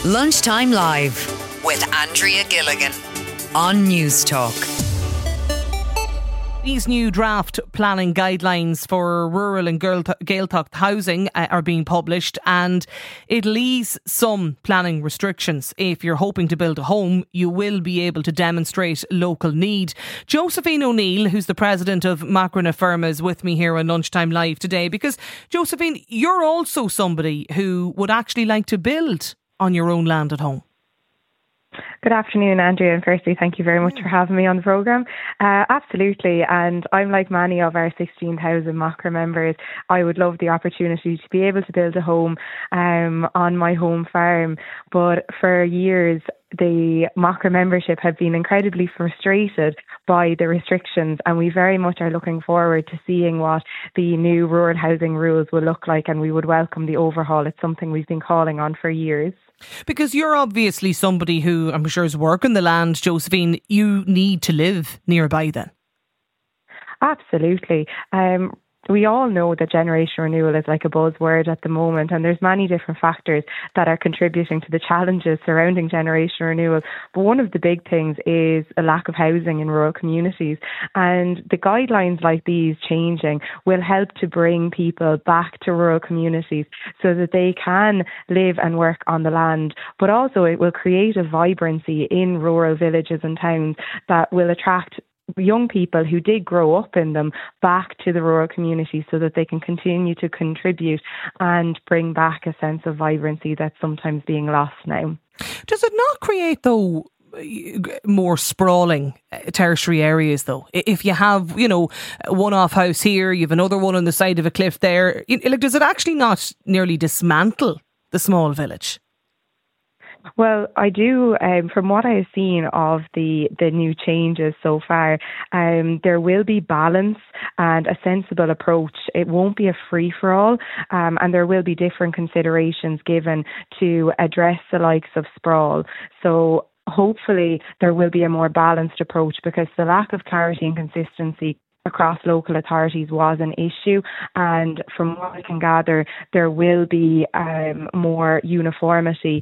Lunchtime Live with Andrea Gilligan on News Talk. These new draft planning guidelines for rural and Gaeltacht housing are being published, and it'll ease some planning restrictions. If you're hoping to build a home, you will be able to demonstrate local need. Josephine O'Neill, who's the president of Macra na Firma, is with me here on Lunchtime Live today, because Josephine, you're also somebody who would actually like to build on your own land at home. Good afternoon, Andrea, and firstly, thank you very much for having me on the programme. Absolutely, and I'm like many of our 16,000 Macra members. I would love the opportunity to be able to build a home on my home farm, but for years the Macra membership have been incredibly frustrated by the restrictions, and we very much are looking forward to seeing what the new rural housing rules will look like, and we would welcome the overhaul. It's something we've been calling on for years. Because you're obviously somebody who I'm sure is working the land, Josephine. You need to live nearby then. Absolutely. We all know that generation renewal is like a buzzword at the moment, and there's many different factors that are contributing to the challenges surrounding generation renewal. But one of the big things is a lack of housing in rural communities, and the guidelines like these changing will help to bring people back to rural communities so that they can live and work on the land. But also it will create a vibrancy in rural villages and towns that will attract young people who did grow up in them back to the rural community so that they can continue to contribute and bring back a sense of vibrancy that's sometimes being lost now. Does it not create, though, more sprawling tertiary areas, though? If you have, a one-off house here, you have another one on the side of a cliff there, does it actually not nearly dismantle the small village? Well, I do, from what I have seen of the new changes so far, there will be balance and a sensible approach. It won't be a free-for-all, and there will be different considerations given to address the likes of sprawl. So hopefully there will be a more balanced approach, because the lack of clarity and consistency across local authorities was an issue, and from what I can gather, there will be more uniformity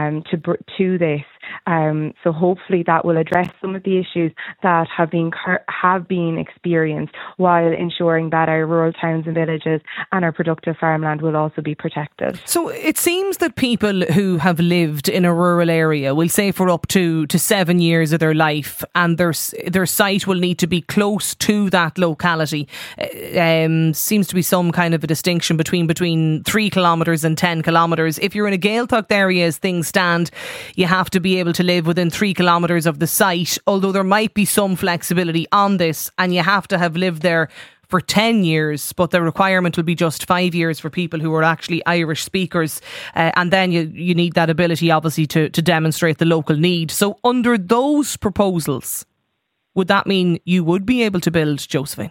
to this. So hopefully that will address some of the issues that have been experienced, while ensuring that our rural towns and villages and our productive farmland will also be protected. So it seems that people who have lived in a rural area will say for up to 7 years of their life, and their site will need to be close to that locality. Seems to be some kind of a distinction between 3 kilometres and 10 kilometres. If you're in a Gaeltacht area as things stand, you have to be able to live within 3 kilometres of the site, although there might be some flexibility on this, and you have to have lived there for 10 years, but the requirement will be just 5 years for people who are actually Irish speakers, and then you need that ability obviously to demonstrate the local need. So under those proposals, would that mean you would be able to build, Josephine?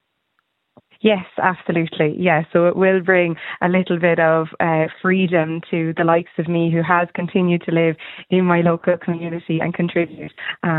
Yes, absolutely. Yeah, so it will bring a little bit of freedom to the likes of me, who has continued to live in my local community and contribute.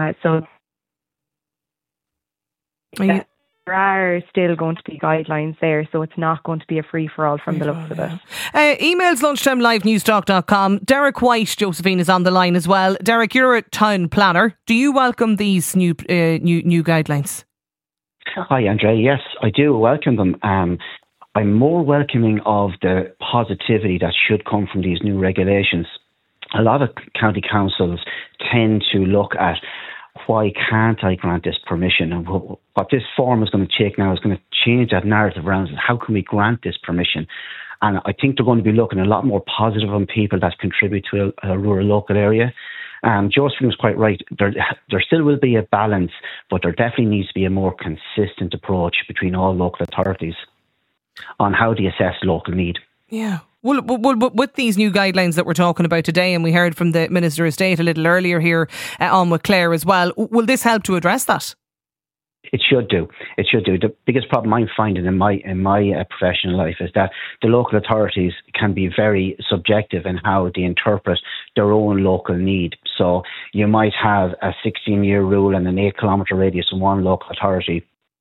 There are still going to be guidelines there, so it's not going to be a free-for-all from the looks of it. Emails lunchtimelive@newstalk.com. Derek White, Josephine, is on the line as well. Derek, you're a town planner. Do you welcome these new guidelines? Hi, Andrea. Yes, I do welcome them. I'm more welcoming of the positivity that should come from these new regulations. A lot of county councils tend to look at, why can't I grant this permission? And what this form is going to take now is going to change that narrative around how can we grant this permission? And I think they're going to be looking a lot more positive on people that contribute to a rural local area. Josephine was quite right. There still will be a balance, but there definitely needs to be a more consistent approach between all local authorities on how they assess local need. Yeah. Well, with these new guidelines that we're talking about today, and we heard from the Minister of State a little earlier here on with Claire as well, will this help to address that? It should do. The biggest problem I'm finding in my professional life is that the local authorities can be very subjective in how they interpret their own local need. So you might have a 16-year rule and an 8-kilometre radius in one local authority,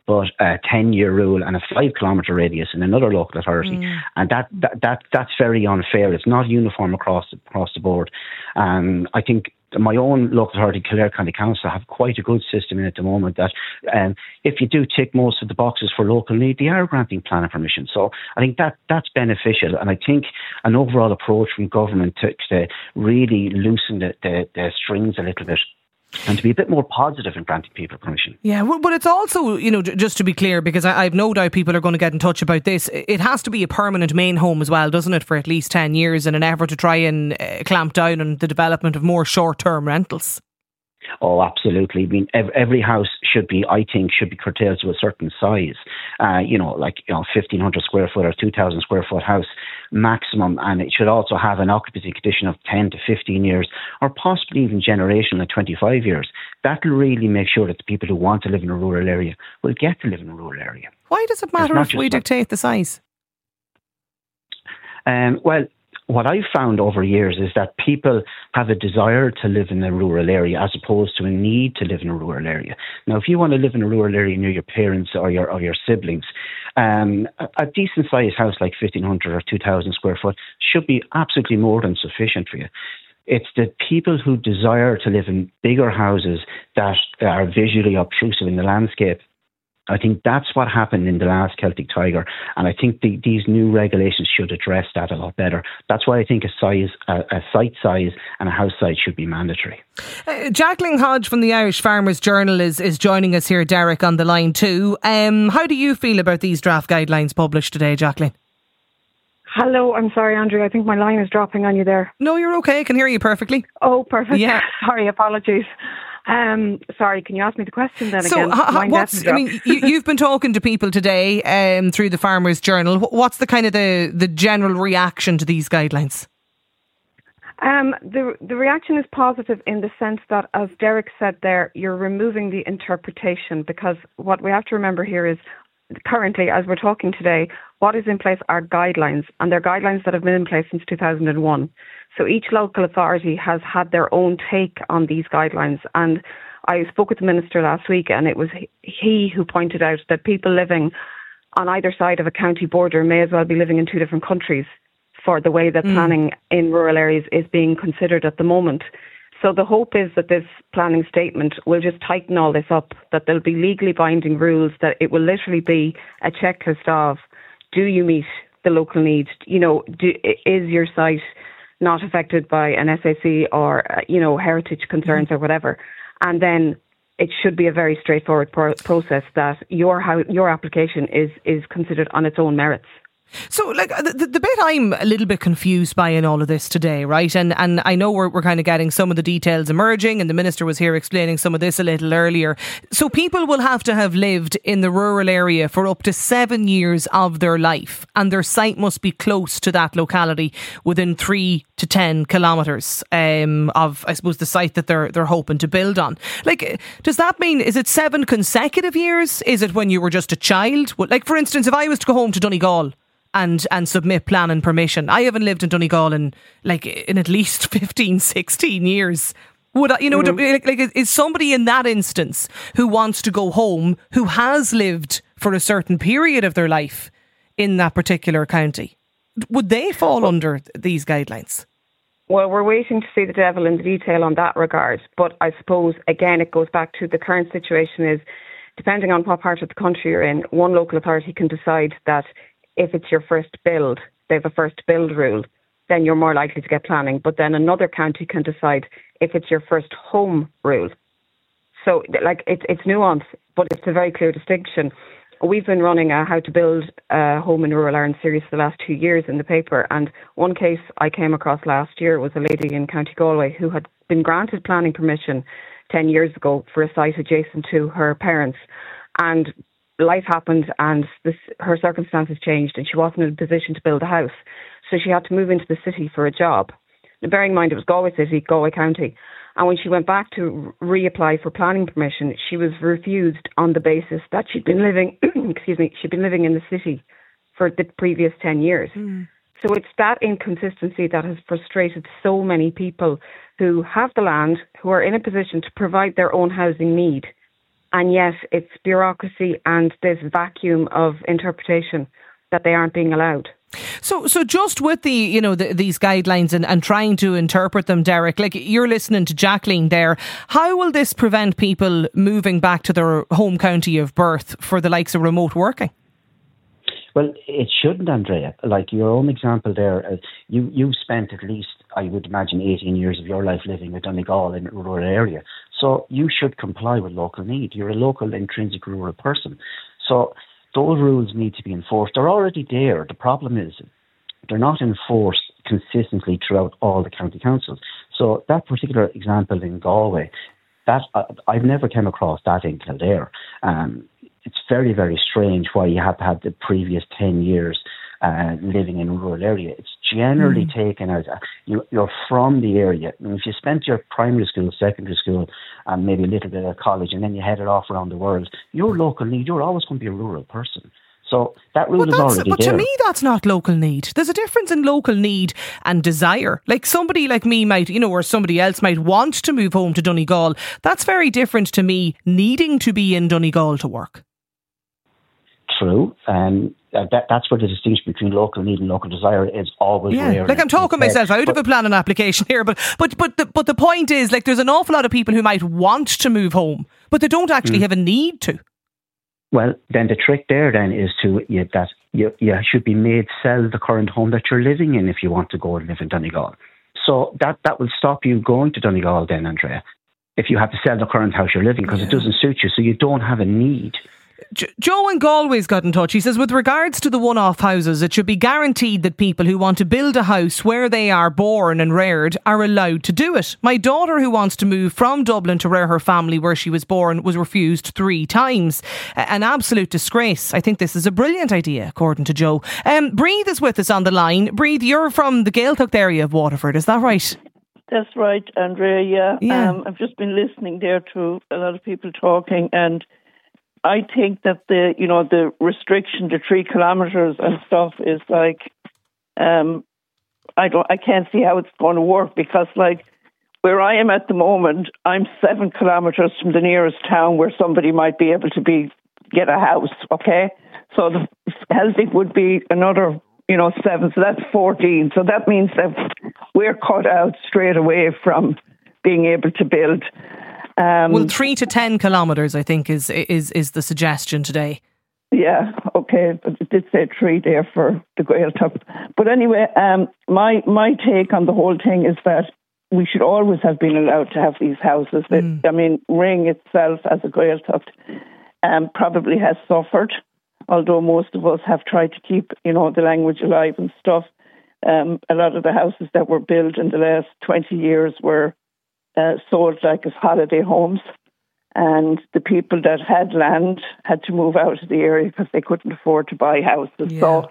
but a 10-year rule and a 5-kilometre radius in another local authority. And that's very unfair. It's not uniform across the board. I think my own local authority, Kildare County Council, have quite a good system in at the moment that if you do tick most of the boxes for local need, they are granting planning permission. So I think that's beneficial. And I think an overall approach from government to really loosen the strings a little bit and to be a bit more positive in granting people permission. Yeah, but it's also, just to be clear, because I've no doubt people are going to get in touch about this, it has to be a permanent main home as well, doesn't it, for at least 10 years in an effort to try and clamp down on the development of more short-term rentals? Oh, absolutely. I mean, every house should be curtailed to a certain size. 1,500 square foot or 2,000 square foot house maximum. And it should also have an occupancy condition of 10 to 15 years or possibly even generational at 25 years. That will really make sure that the people who want to live in a rural area will get to live in a rural area. Why does it matter if we dictate the size? Well, what I've found over years is that people have a desire to live in a rural area as opposed to a need to live in a rural area. Now, if you want to live in a rural area near your parents or your siblings, a decent sized house like 1,500 or 2,000 square foot should be absolutely more than sufficient for you. It's the people who desire to live in bigger houses that are visually obtrusive in the landscape. I think that's what happened in the last Celtic Tiger, and I think these new regulations should address that a lot better. That's why I think a site size and a house size should be mandatory. Jacqueline Hodge from the Irish Farmers Journal is joining us here, Derek, on the line too. How do you feel about these draft guidelines published today, Jacqueline? Hello, I'm sorry, Andrew. I think my line is dropping on you there. No, you're okay. I can hear you perfectly. Oh, perfect. Yeah. Sorry, apologies. Sorry, can you ask me the question then again? You've been talking to people today through the Farmers Journal. What's the kind of the general reaction to these guidelines? The reaction is positive in the sense that, as Derek said there, you're removing the interpretation, because what we have to remember here is currently, as we're talking today, what is in place are guidelines, and they're guidelines that have been in place since 2001. So each local authority has had their own take on these guidelines. And I spoke with the Minister last week, and it was he who pointed out that people living on either side of a county border may as well be living in two different countries for the way that planning in rural areas is being considered at the moment. So the hope is that this planning statement will just tighten all this up, that there'll be legally binding rules, that it will literally be a checklist of, do you meet the local needs? Is your site not affected by an SAC or, heritage concerns or whatever? And then it should be a very straightforward process that your application is considered on its own merits. So, the bit I'm a little bit confused by in all of this today, right? And I know we're kind of getting some of the details emerging, and the Minister was here explaining some of this a little earlier. So people will have to have lived in the rural area for up to 7 years of their life, and their site must be close to that locality, within 3 to 10 kilometres of, I suppose, the site that they're hoping to build on. Does that mean, is it 7 consecutive years? Is it when you were just a child? For instance, if I was to go home to Donegal and submit planning permission, I haven't lived in Donegal in at least 15, 16 years. Would I, is somebody in that instance who wants to go home, who has lived for a certain period of their life in that particular county, would they fall under these guidelines? Well, we're waiting to see the devil in the detail on that regard. But I suppose, again, it goes back to the current situation is, depending on what part of the country you're in, one local authority can decide that if it's your first build, they have a first build rule, then you're more likely to get planning. But then another county can decide if it's your first home rule. So, it's nuanced, but it's a very clear distinction. We've been running a How to Build a Home in Rural Ireland series for the last 2 years in the paper. And one case I came across last year was a lady in County Galway who had been granted planning permission 10 years ago for a site adjacent to her parents. And life happened and her circumstances changed and she wasn't in a position to build a house. So she had to move into the city for a job. Now, bearing in mind it was Galway City, Galway County. And when she went back to reapply for planning permission, she was refused on the basis that she'd been living, she'd been living in the city for the previous 10 years. So it's that inconsistency that has frustrated so many people who have the land, who are in a position to provide their own housing need, and yet it's bureaucracy and this vacuum of interpretation that they aren't being allowed. So just with these guidelines and trying to interpret them, Derek, like you're listening to Jacqueline there, how will this prevent people moving back to their home county of birth for the likes of remote working? Well, it shouldn't, Andrea. Like your own example there, you've spent at least, I would imagine, 18 years of your life living with Donegal in a rural area. So you should comply with local need. You're a local, intrinsic rural person. So those rules need to be enforced. They're already there. The problem is they're not enforced consistently throughout all the county councils. So that particular example in Galway, that I've never come across that in Kildare. It's very, very strange why you have to have the previous 10 years living in a rural area. It's generally taken as you're from the area. And if you spent your primary school, secondary school, and maybe a little bit of college, and then you headed off around the world, your local need, you're always going to be a rural person. So that rule is already there. But to me, that's not local need. There's a difference in local need and desire. Like somebody like me might, or somebody else might want to move home to Donegal. That's very different to me needing to be in Donegal to work. True, and that's where the distinction between local need and local desire is always rare. Like I'm talking myself out of a planning application here, but the point is, like, there's an awful lot of people who might want to move home, but they don't actually have a need to. Well, then the trick there then is that you should be made sell the current home that you're living in if you want to go and live in Donegal. So that will stop you going to Donegal then, Andrea, if you have to sell the current house you're living because it doesn't suit you, so you don't have a need. Joe in Galway's got in touch. He says, with regards to the one-off houses, it should be guaranteed that people who want to build a house where they are born and reared are allowed to do it. My daughter, who wants to move from Dublin to rear her family where she was born, was refused 3 times. An absolute disgrace. I think this is a brilliant idea, according to Joe. Breathe is with us on the line. Breathe, you're from the Gaeltacht area of Waterford, is that right? That's right, Andrea, yeah. I've just been listening there to a lot of people talking, and I think that the restriction to 3 kilometres and stuff is like, I can't see how it's going to work, because like where I am at the moment, I'm 7 kilometres from the nearest town where somebody might be able to get a house. Okay, so the Helvig would be another 7, so that's 14. So that means that we're cut out straight away from being able to build. Well, 3 to 10 kilometres, I think, is the suggestion today. Yeah, okay, but it did say 3 there for the Gaeltacht. But anyway, my take on the whole thing is that we should always have been allowed to have these houses. I mean, Ring itself as a Gaeltacht probably has suffered, although most of us have tried to keep, the language alive and stuff. A lot of the houses that were built in the last 20 years were sold like as holiday homes, and the people that had land had to move out of the area because they couldn't afford to buy houses. Yeah. So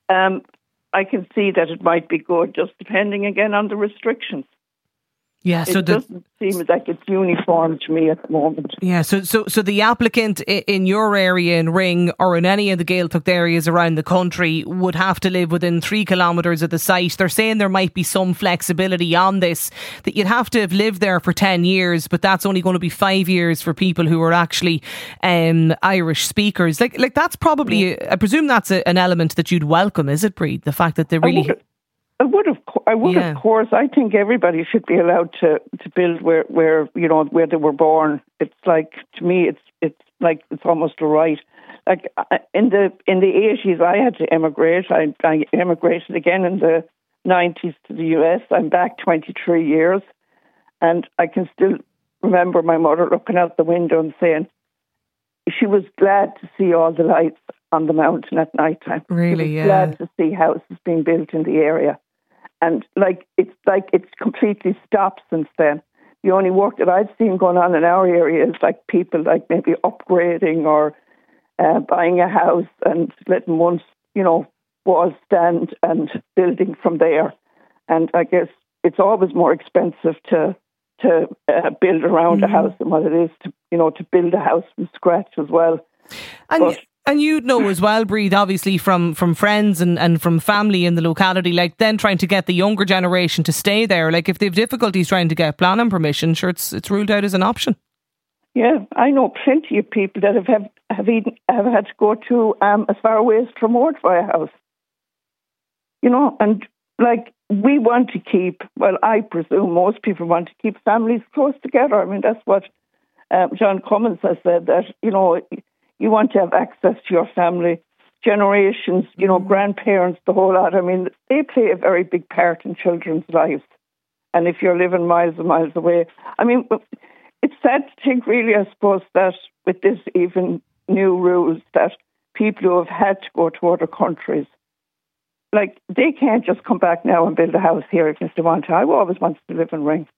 I can see that it might be good, just depending again on the restrictions. Yeah, so it doesn't seem like it's uniform to me at the moment. Yeah, so the applicant in your area in Ring or in any of the Gaeltacht areas around the country would have to live within 3 kilometres of the site. They're saying there might be some flexibility on this, that you'd have to have lived there for 10 years, but that's only going to be 5 years for people who are actually Irish speakers. Like that's probably, I presume that's an element that you'd welcome, is it, Breed? The fact that they really... I would, of course. I think everybody should be allowed to build where they were born. It's like, to me, it's like it's almost a right. Like in the 80s, I had to emigrate. I emigrated again in the 90s to the US. I'm back 23 years, and I can still remember my mother looking out the window and saying she was glad to see all the lights on the mountain at night time. Really, yeah. Glad to see houses being built in the area. And it's completely stopped since then. The only work that I've seen going on in our area is like people like maybe upgrading or buying a house and letting one, wall stand and building from there. And I guess it's always more expensive to build around a house than what it is to build a house from scratch as well. And you'd know as well, Breed, obviously from friends and from family in the locality, like then trying to get the younger generation to stay there. Like if they've difficulties trying to get planning permission, sure, it's ruled out as an option. Yeah, I know plenty of people that have had to go to as far away as Tramore to buy a house. You know, and like we want to keep, well, I presume most people want to keep families close together. I mean, that's what John Cummins has said, that, you know, you want to have access to your family, generations, you know, grandparents, the whole lot. I mean, they play a very big part in children's lives. And if you're living miles and miles away, I mean, it's sad to think, really, I suppose, that with this even new rules, that people who have had to go to other countries, like, they can't just come back now and build a house here if they want to. I always wanted to live in Ring.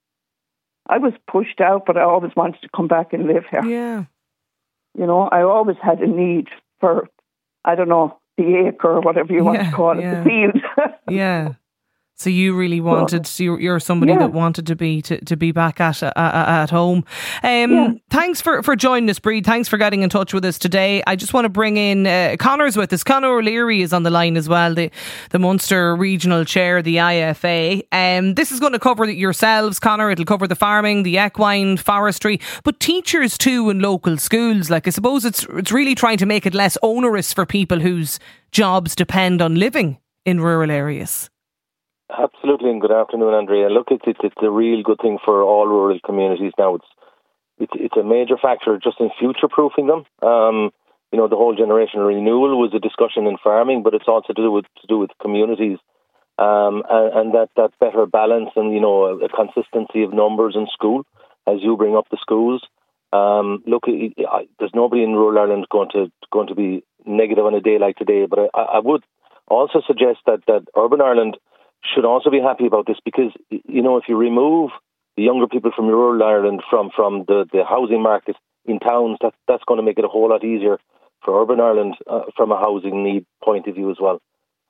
I was pushed out, but I always wanted to come back and live here. Yeah. You know, I always had a need for, I don't know, the acre or whatever you want to call it, the field. Yeah. So you really wanted, you're somebody that wanted to be back at home. Thanks for joining us, Breed. Thanks for getting in touch with us today. I just want to bring in Conor's with us. Conor O'Leary is on the line as well, the Munster Regional Chair of the IFA. This is going to cover yourselves, Conor. It'll cover the farming, the equine, forestry, but teachers too in local schools. Like, I suppose it's really trying to make it less onerous for people whose jobs depend on living in rural areas. Absolutely, and good afternoon, Andrea. Look, it's a real good thing for all rural communities now. It's a major factor just in future-proofing them. You know, the whole generational renewal was a discussion in farming, but it's also to do with communities, and that better balance and, you know, a consistency of numbers in school as you bring up the schools. Look, there's nobody in rural Ireland going to be negative on a day like today, but I would also suggest that urban Ireland should also be happy about this, because, you know, if you remove the younger people from rural Ireland from the housing market in towns, that's going to make it a whole lot easier for urban Ireland from a housing need point of view as well.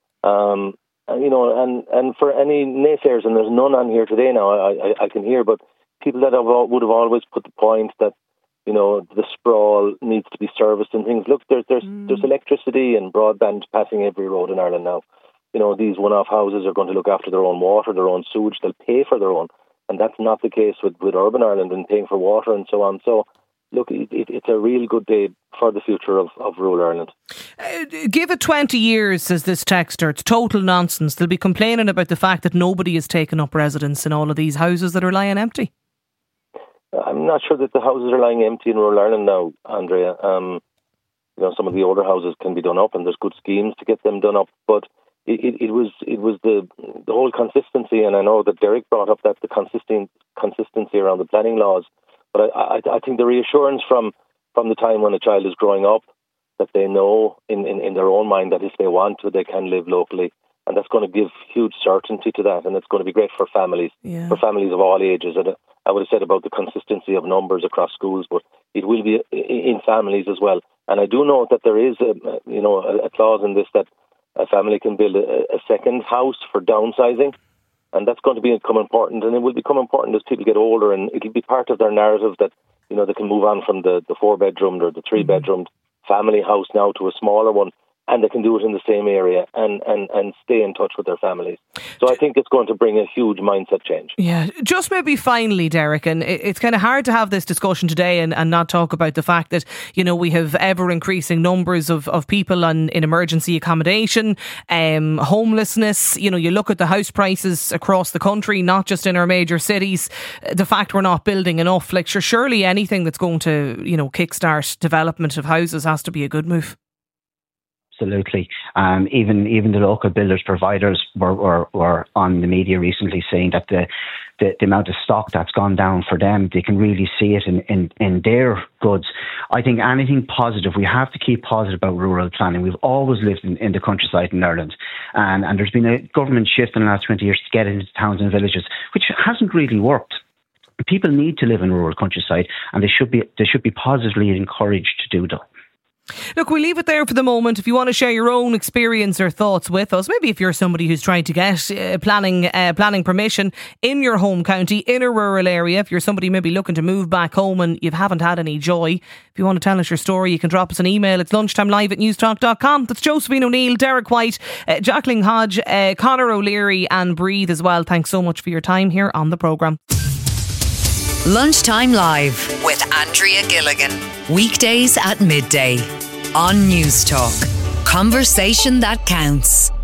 You know, and for any naysayers, and there's none on here today now, I can hear, but people that would have always put the point that, you know, the sprawl needs to be serviced and things. Look, there's electricity and broadband passing every road in Ireland now. You know, these one-off houses are going to look after their own water, their own sewage. They'll pay for their own. And that's not the case with urban Ireland and paying for water and so on. So, look, it's a real good day for the future of rural Ireland. Give it 20 years, says this texter. It's total nonsense. They'll be complaining about the fact that nobody has taken up residence in all of these houses that are lying empty. I'm not sure that the houses are lying empty in rural Ireland now, Andrea. You know, some of the older houses can be done up, and there's good schemes to get them done up. But it was the whole consistency, and I know that Derek brought up that the consistency around the planning laws, but I think the reassurance from the time when a child is growing up that they know in their own mind that if they want to, they can live locally, and that's going to give huge certainty to that, and it's going to be great for families of all ages. And I would have said about the consistency of numbers across schools, but it will be in families as well. And I do know that there is a clause in this that a family can build a second house for downsizing, and that's going to become important, and it will become important as people get older, and it'll be part of their narrative that, you know, they can move on from the 4-bedroomed or the 3-bedroomed family house now to a smaller one, and they can do it in the same area and stay in touch with their families. So I think it's going to bring a huge mindset change. Yeah. Just maybe finally, Derek, and it's kind of hard to have this discussion today and not talk about the fact that, you know, we have ever increasing numbers of people in emergency accommodation, homelessness. You know, you look at the house prices across the country, not just in our major cities, the fact we're not building enough. Like, surely anything that's going to, you know, kickstart development of houses has to be a good move. Absolutely. Even the local builders providers were on the media recently saying that the amount of stock that's gone down for them, they can really see it in their goods. I think anything positive, we have to keep positive about rural planning. We've always lived in the countryside in Ireland, and there's been a government shift in the last 20 years to get into towns and villages, which hasn't really worked. People need to live in rural countryside, and they should be positively encouraged to do that. Look, we'll leave it there for the moment. If you want to share your own experience or thoughts with us, maybe if you're somebody who's trying to get planning permission in your home county, in a rural area, if you're somebody maybe looking to move back home and you haven't had any joy, if you want to tell us your story, you can drop us an email. It's lunchtimelive@newstalk.com. That's Josephine O'Neill, Derek White, Jacqueline Hodge, Conor O'Leary and Breathe as well. Thanks so much for your time here on the programme. Lunchtime Live with with Andrea Gilligan. Weekdays at midday on News Talk. Conversation that counts.